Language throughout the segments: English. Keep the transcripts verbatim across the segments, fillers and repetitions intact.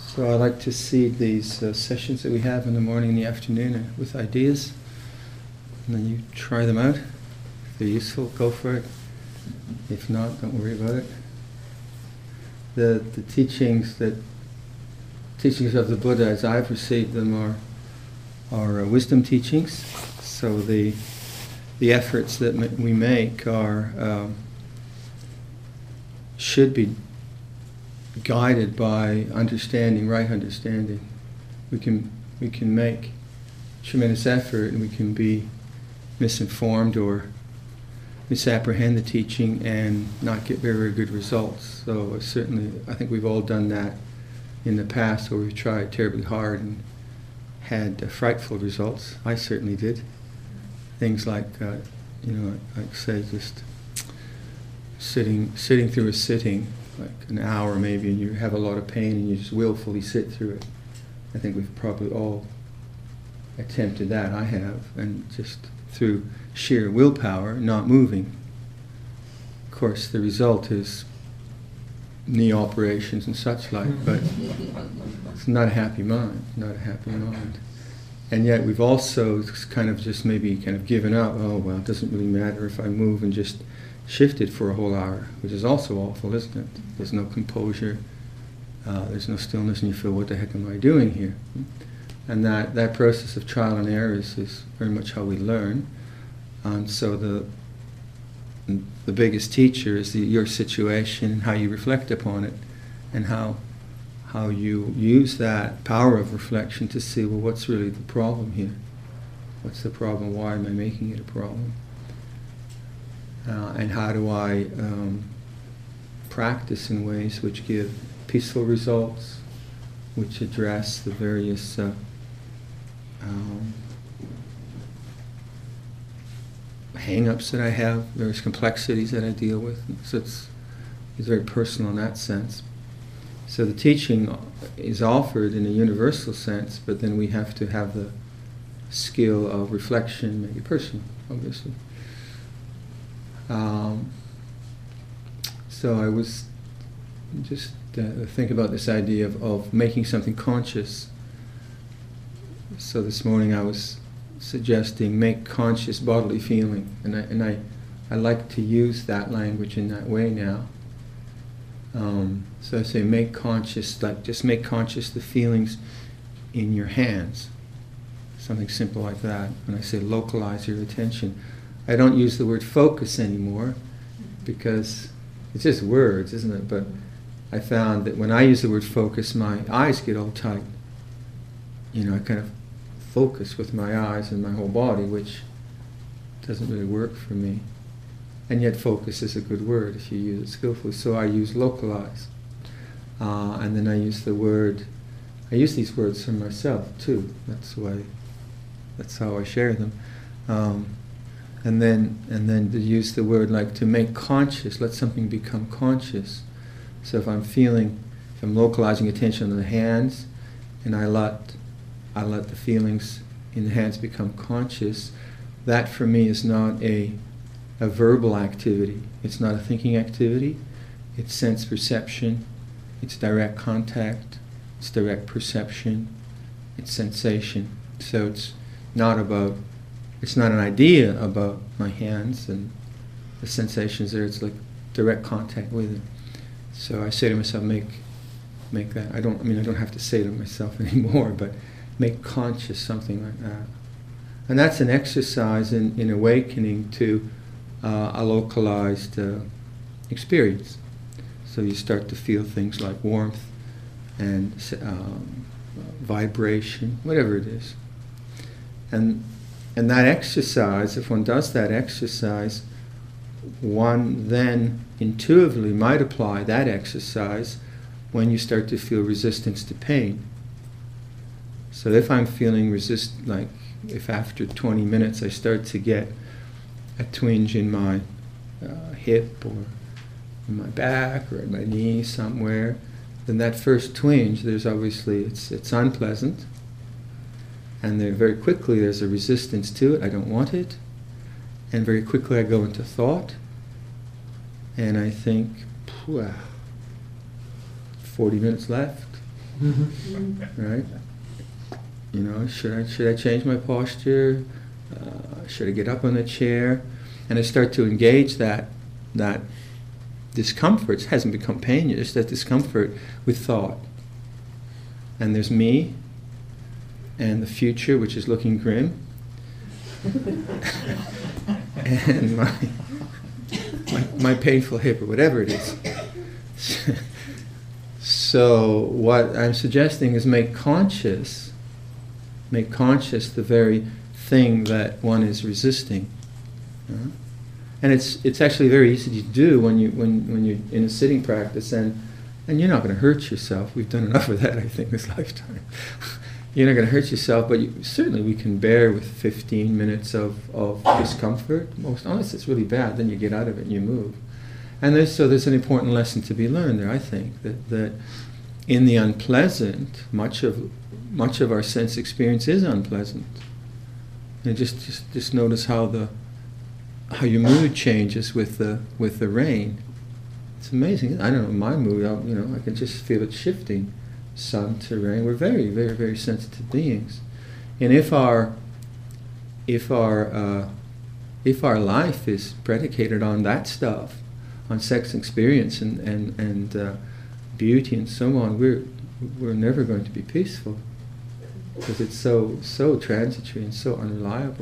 So I like to seed these uh, sessions that we have in the morning and the afternoon uh, with ideas, and then you try them out. If they're useful, go for it. If not, don't worry about it. The the teachings that teachings of the Buddha, as I've received them, are are uh, wisdom teachings. So the the efforts that ma- we make are um, should be guided by understanding, right understanding. We can we can make tremendous effort, and we can be misinformed or misapprehend the teaching and not get very, very good results. So uh, certainly, I think we've all done that in the past, where we've tried terribly hard and had uh, frightful results. I certainly did. Things like, uh, you know, like say, just sitting sitting through a sitting, like an hour maybe, and you have a lot of pain and you just willfully sit through it. I think we've probably all attempted that. I have, and just through sheer willpower, not moving. Of course, the result is knee operations and such like, but it's not a happy mind, not a happy mind. And yet we've also kind of just maybe kind of given up. Oh, well, it doesn't really matter if I move, and just shifted for a whole hour, which is also awful, isn't it? There's no composure, uh, there's no stillness, and you feel, what the heck am I doing here? And that, that process of trial and error is, is very much how we learn. And so the the biggest teacher is the, your situation and how you reflect upon it, and how how you use that power of reflection to see, well, what's really the problem here? What's the problem? Why am I making it a problem? Uh, and how do I um, practice in ways which give peaceful results, which address the various uh, um, hang-ups that I have, various complexities that I deal with. So it's, it's very personal in that sense. So the teaching is offered in a universal sense, but then we have to have the skill of reflection, make it personal, obviously. Um, so I was just uh, think about this idea of, of making something conscious. So this morning I was suggesting make conscious bodily feeling, and I and I, I like to use that language in that way now. Um, so I say make conscious, like just make conscious the feelings in your hands, something simple like that. When I say localize your attention, I don't use the word focus anymore, because it's just words, isn't it? But I found that when I use the word focus, my eyes get all tight. You know, I kind of focus with my eyes and my whole body, which doesn't really work for me. And yet focus is a good word if you use it skillfully. So I use localize. Uh, and then I use the word, I use these words for myself too. That's why, that's how I share them. Um, and then and then to use the word like to make conscious, let something become conscious. So if I'm feeling, if I'm localizing attention on the hands, and I let I let the feelings in the hands become conscious, that for me is not a a verbal activity. It's not a thinking activity. It's sense perception. It's direct contact. It's direct perception. It's sensation. So it's not about, it's not an idea about my hands and the sensations there. It's like direct contact with it. So I say to myself, make make that. I don't. I mean, I don't have to say to myself anymore, but make conscious something like that. And that's an exercise in, in awakening to uh, a localized uh, experience. So you start to feel things like warmth and um, vibration, whatever it is. And and that exercise, if one does that exercise, one then intuitively might apply that exercise when you start to feel resistance to pain. So if I'm feeling resist, like if after twenty minutes I start to get a twinge in my uh, hip or in my back or in my knee somewhere, then that first twinge, there's obviously, it's it's unpleasant, and then very quickly there's a resistance to it. I don't want it, and very quickly I go into thought, and I think, forty minutes left, Right? You know, should I should I change my posture? Uh, should I get up on the chair? And I start to engage that that discomfort. It hasn't become pain yet, it's that discomfort with thought. And there's me, and the future, which is looking grim, and my, my my painful hip, or whatever it is. So what I'm suggesting is make conscious, make conscious the very thing that one is resisting. Uh, and it's it's actually very easy to do when you when, when you're in a sitting practice, and and you're not going to hurt yourself. We've done enough of that, I think, this lifetime. You're not going to hurt yourself, but you, certainly we can bear with fifteen minutes of, of discomfort. Most, unless it's really bad, then you get out of it and you move. And there's, so there's an important lesson to be learned there, I think, that, that in the unpleasant, much of much of our sense experience is unpleasant. And just just, just notice how the how your mood changes with the with the rain. It's amazing. I don't know, my mood, I'll, you know, I can just feel it shifting. Sun to rain. We're very, very, very sensitive beings, and if our if our uh, if our life is predicated on that stuff, on sex experience and and and uh, beauty and so on, we're we're never going to be peaceful, because it's so so transitory and so unreliable.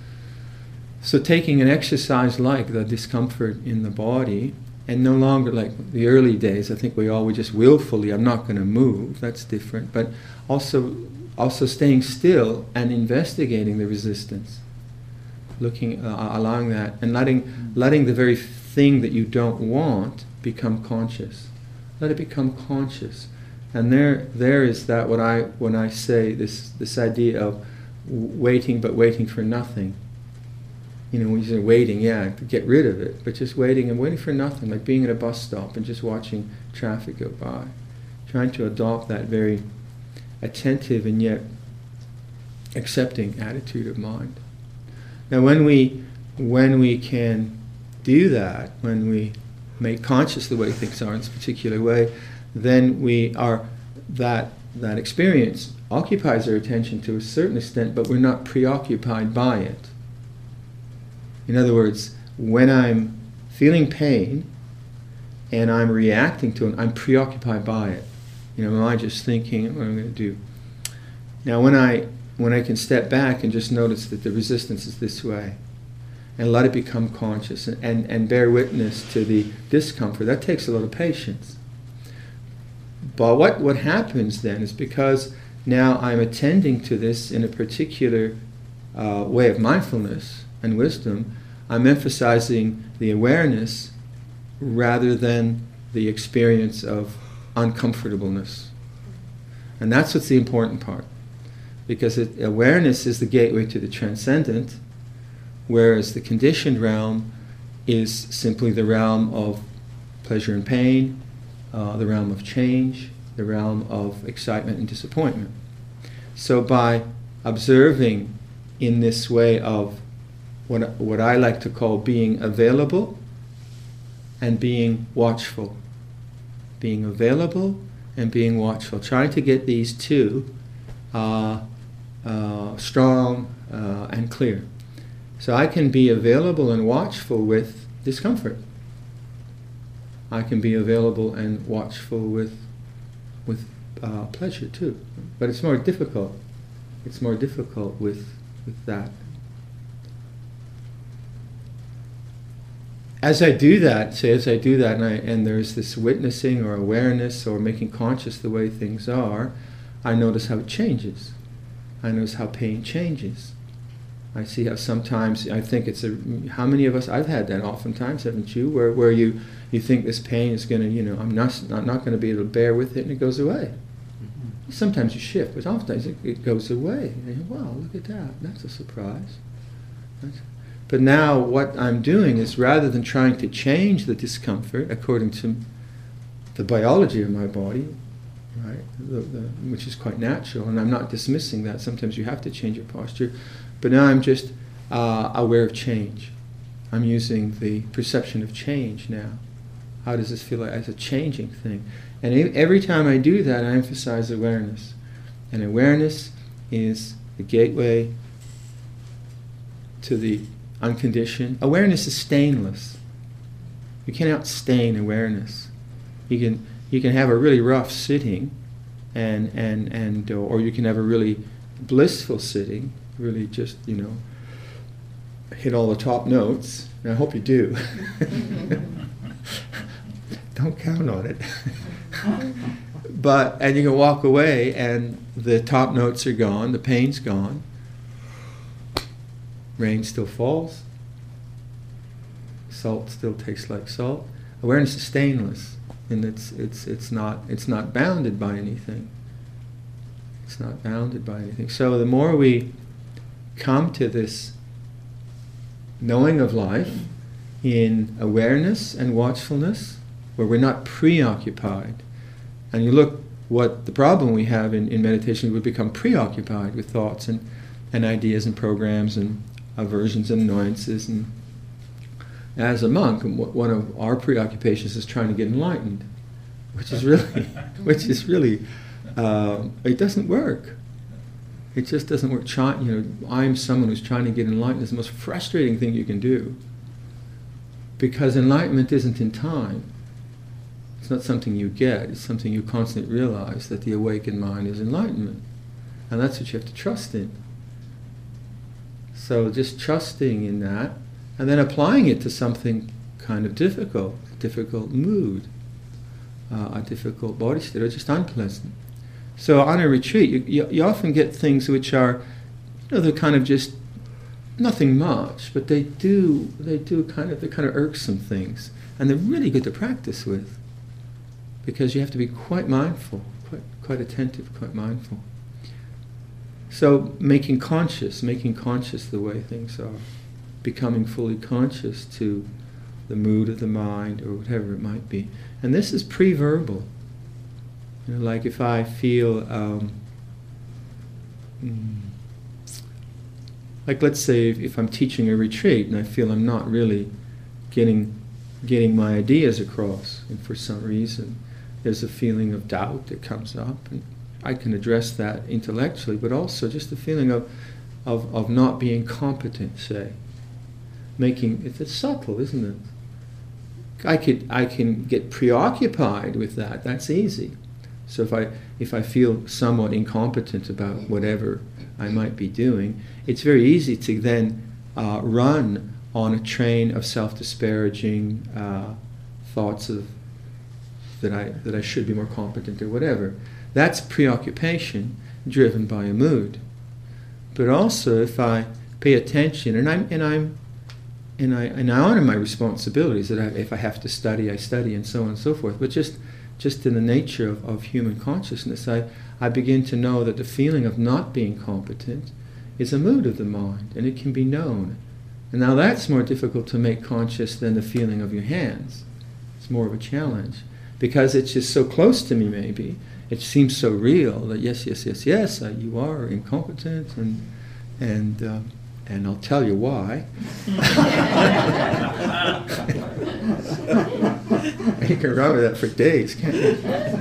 So taking an exercise like the discomfort in the body, and no longer like the early days, I think we all were just willfully, I'm not going to move, that's different, but also also staying still and investigating the resistance, looking, uh, allowing that, and letting letting the very thing that you don't want become conscious. Let it become conscious. And there there is that, what I when I say this this idea of waiting, but waiting for nothing. You know, when you say waiting, yeah, to get rid of it, but just waiting and waiting for nothing, like being at a bus stop and just watching traffic go by. Trying to adopt that very attentive and yet accepting attitude of mind. Now when we when we can do that, when we make conscious the way things are in this particular way, then we are that that experience occupies our attention to a certain extent, but we're not preoccupied by it. In other words, when I'm feeling pain and I'm reacting to it, I'm preoccupied by it. You know, am I just thinking what I'm going to do? Now, when I when I can step back and just notice that the resistance is this way, and let it become conscious, and, and, and bear witness to the discomfort, that takes a lot of patience. But what, what happens then is, because now I'm attending to this in a particular uh, way of mindfulness and wisdom, I'm emphasizing the awareness rather than the experience of uncomfortableness. And that's what's the important part. Because it, awareness is the gateway to the transcendent, whereas the conditioned realm is simply the realm of pleasure and pain, uh, the realm of change, the realm of excitement and disappointment. So by observing in this way of what, what I like to call being available and being watchful. Being available and being watchful. Trying to get these two uh, uh, strong uh, and clear. So I can be available and watchful with discomfort. I can be available and watchful with with uh, pleasure too. But it's more difficult. It's more difficult with with that. As I do that, say as I do that, and, I, and there's this witnessing or awareness or making conscious the way things are, I notice how it changes. I notice how pain changes. I see how sometimes, I think it's a, how many of us, I've had that oftentimes, haven't you, where, where you, you think this pain is going to, you know, I'm not, not, not going to be able to bear with it, and it goes away. Mm-hmm. Sometimes you shift, but oftentimes it, it goes away. And you go, wow, look at that, that's a surprise. That's, But now what I'm doing is, rather than trying to change the discomfort according to the biology of my body, right, the, the, which is quite natural, and I'm not dismissing that, sometimes you have to change your posture, but now I'm just uh, aware of change. I'm using the perception of change now. How does this feel like as a changing thing? And every time I do that, I emphasize awareness. And awareness is the gateway to the unconditioned. Awareness is stainless. You cannot stain awareness. You can you can have a really rough sitting, and and and or you can have a really blissful sitting. Really, just you know, hit all the top notes. And I hope you do. Don't count on it. But and you can walk away, and the top notes are gone. The pain's gone. Rain still falls. Salt still tastes like salt. Awareness is stainless, and it's it's it's not it's not bounded by anything. It's not bounded by anything. So the more we come to this knowing of life in awareness and watchfulness, where we're not preoccupied, and you look what the problem we have in, in meditation, we become preoccupied with thoughts and, and ideas and programs and aversions and annoyances. And as a monk, one of our preoccupations is trying to get enlightened, which is really, which is really, uh, it doesn't work. It just doesn't work. Try, you know, I'm someone who's trying to get enlightened. It's the most frustrating thing you can do, because enlightenment isn't in time. It's not something you get. It's something you constantly realize, that the awakened mind is enlightenment, and that's what you have to trust in. So just trusting in that, and then applying it to something kind of difficult, a difficult mood, uh, a difficult body state, or just unpleasant. So on a retreat, you, you, you often get things which are, you know, they're kind of just nothing much, but they do they do kind of they're kind of irksome things, and they're really good to practice with, because you have to be quite mindful, quite quite attentive, quite mindful. So making conscious, making conscious the way things are, becoming fully conscious to the mood of the mind or whatever it might be. And this is pre-verbal. You know, like if I feel, um, mm, like let's say if, if I'm teaching a retreat and I feel I'm not really getting getting my ideas across, and for some reason there's a feeling of doubt that comes up, and I can address that intellectually, but also just the feeling of, of, of not being competent, say. Making, it's, it's subtle, isn't it? I could I can get preoccupied with that, that's easy. So if I if I feel somewhat incompetent about whatever I might be doing, it's very easy to then uh, run on a train of self-disparaging uh, thoughts of that I that I should be more competent or whatever. That's preoccupation driven by a mood. But also, if I pay attention, and I'm and I'm and I and I honor my responsibilities, that I, if I have to study, I study, and so on and so forth. But just just in the nature of, of human consciousness, I, I begin to know that the feeling of not being competent is a mood of the mind, and it can be known. And now that's more difficult to make conscious than the feeling of your hands. It's more of a challenge, because it's just so close to me, maybe. It seems so real that yes, yes, yes, yes, uh, you are incompetent, and and uh, and I'll tell you why. You can run with that for days, can't you?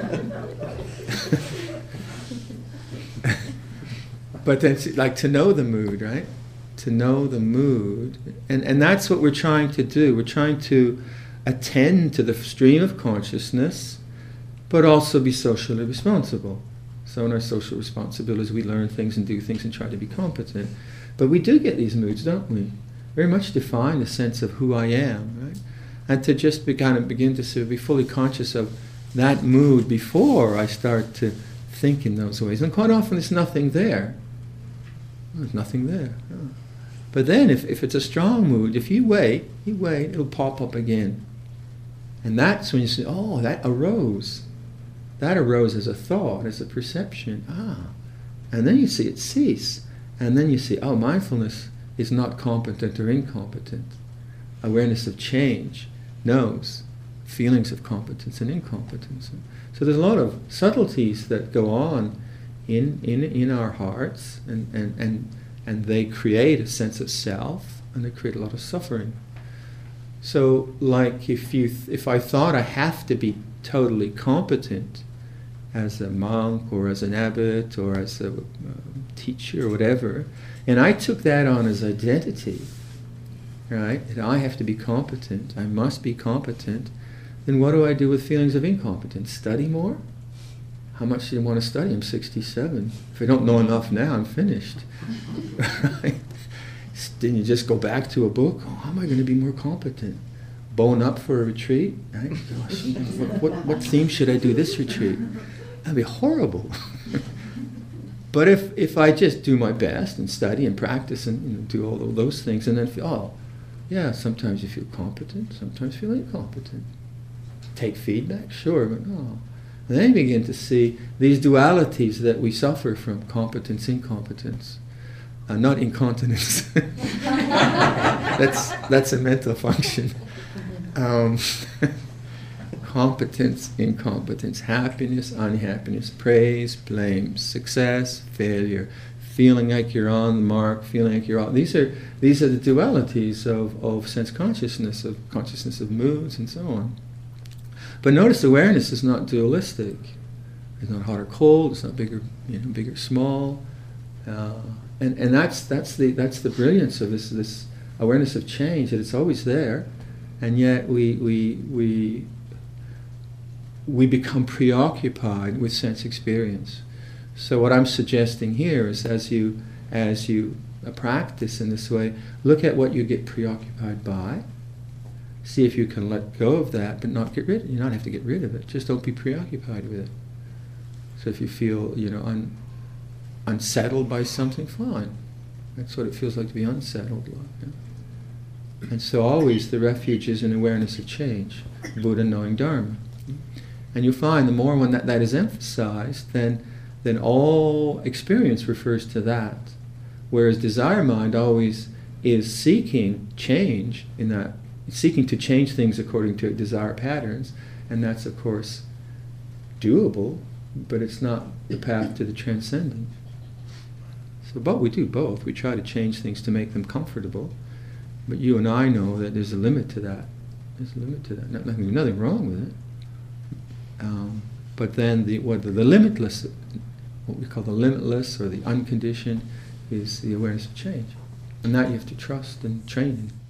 But then, like, to know the mood, right? To know the mood, and and that's what we're trying to do. We're trying to attend to the stream of consciousness, but also be socially responsible. So in our social responsibilities, we learn things and do things and try to be competent. But we do get these moods, don't we? Very much define the sense of who I am, right? And to just be, kind of begin to sort of be fully conscious of that mood before I start to think in those ways. And quite often there's nothing there. There's nothing there. Oh. But then if, if it's a strong mood, if you wait, you wait, it'll pop up again. And that's when you say, oh, that arose. That arose as a thought, as a perception. Ah. And then you see it cease. And then you see, oh, mindfulness is not competent or incompetent. Awareness of change knows feelings of competence and incompetence. So there's a lot of subtleties that go on in in, in our hearts, and, and, and, and they create a sense of self, and they create a lot of suffering. So, like if you, th- if I thought I have to be totally competent as a monk or as an abbot or as a uh, teacher or whatever, and I took that on as identity, right? That I have to be competent, I must be competent, then what do I do with feelings of incompetence? Study more? How much do you want to study? I'm sixty-seven. If I don't know enough now, I'm finished. Right? Then you just go back to a book. Oh, how am I going to be more competent? Bone up for a retreat? Right? What, what, what theme should I do this retreat? That'd be horrible. But if, if I just do my best and study and practice and, you know, do all of those things and then feel, oh, yeah, sometimes you feel competent, sometimes you feel incompetent. Take feedback, sure, but oh. And then you begin to see these dualities that we suffer from, competence, incompetence. Uh, not incontinence. that's, that's a mental function. Um, competence, incompetence, happiness, unhappiness, praise, blame, success, failure, feeling like you're on the mark, feeling like you're off. These are these are the dualities of, of sense consciousness, of consciousness of moods, and so on. But notice awareness is not dualistic. It's not hot or cold. It's not bigger, you know, big or small. Uh, and and that's that's the that's the brilliance of this this awareness of change, that it's always there, and yet we we we we become preoccupied with sense experience. So what I'm suggesting here is, as you as you practice in this way, look at what you get preoccupied by. See if you can let go of that, but not get rid. You don't have to get rid of it. Just don't be preoccupied with it. So if you feel, you know, un, unsettled by something, fine. That's what it feels like to be unsettled. Yeah? And so always the refuge is in awareness of change, Buddha knowing Dharma. And you find the more when that, that is emphasized, then then all experience refers to that. Whereas desire mind always is seeking change in that, seeking to change things according to desire patterns, and that's of course doable, but it's not the path to the transcendent. So, but we do both. We try to change things to make them comfortable, but you and I know that there's a limit to that. There's a limit to that. Nothing, nothing wrong with it. Um, but then the what the, the limitless, what we call the limitless or the unconditioned, is the awareness of change, and that you have to trust and train in.